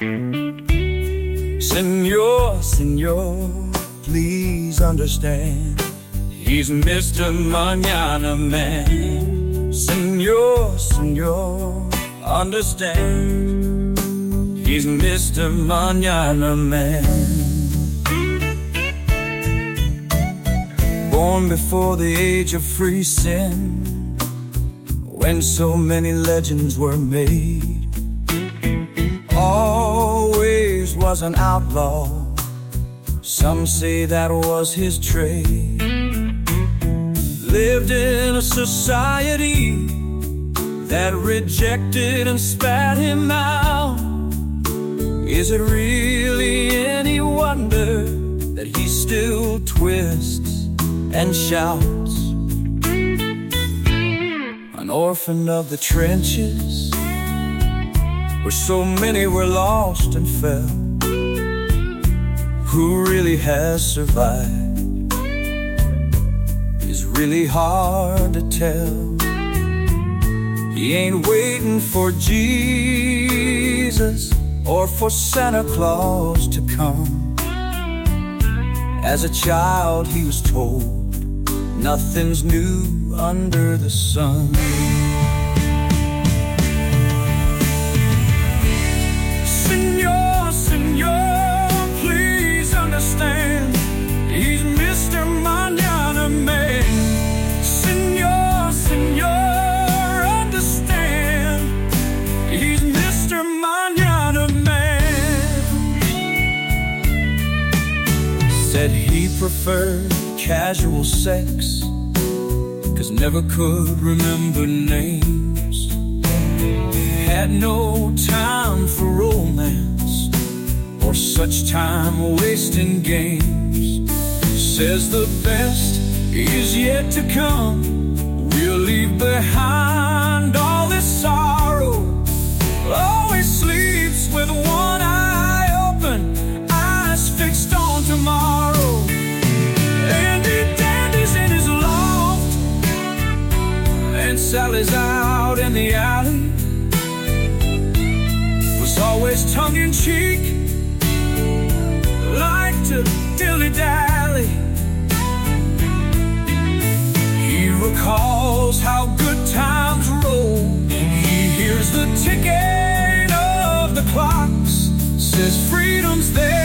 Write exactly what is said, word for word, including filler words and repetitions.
Senor, senor, please understand, he's Mister Mañana Man. Senor, senor, understand, he's Mister Mañana Man. Born before the age of free sin, when so many legends were made, always was an outlaw. Some say that was his trade. Lived in a society that rejected and spat him out. Is it really any wonder that he still twists and shouts? An orphan of the trenches, where so many were lost and fell. Who really has survived is really hard to tell. He ain't waiting for Jesus or for Santa Claus to come. As a child he was told, nothing's new under the sun. Senor, senor, please understand, he's Mister Mañana Man. Senor, senor, understand, he's Mister Mañana Man. Said he preferred casual sex, 'cause never could remember names. Had no time for romance or such time-wasting games. Says the best is yet to come. We'll leave behind all this sorrow. Always sleeps with one eye open, eyes fixed on tomorrow. And he dandies in his loft and sallies out in the alley. Was always tongue-in-cheek, like to dilly-dally. He recalls how good times roll. He hears the ticking of the clocks, says freedom's there.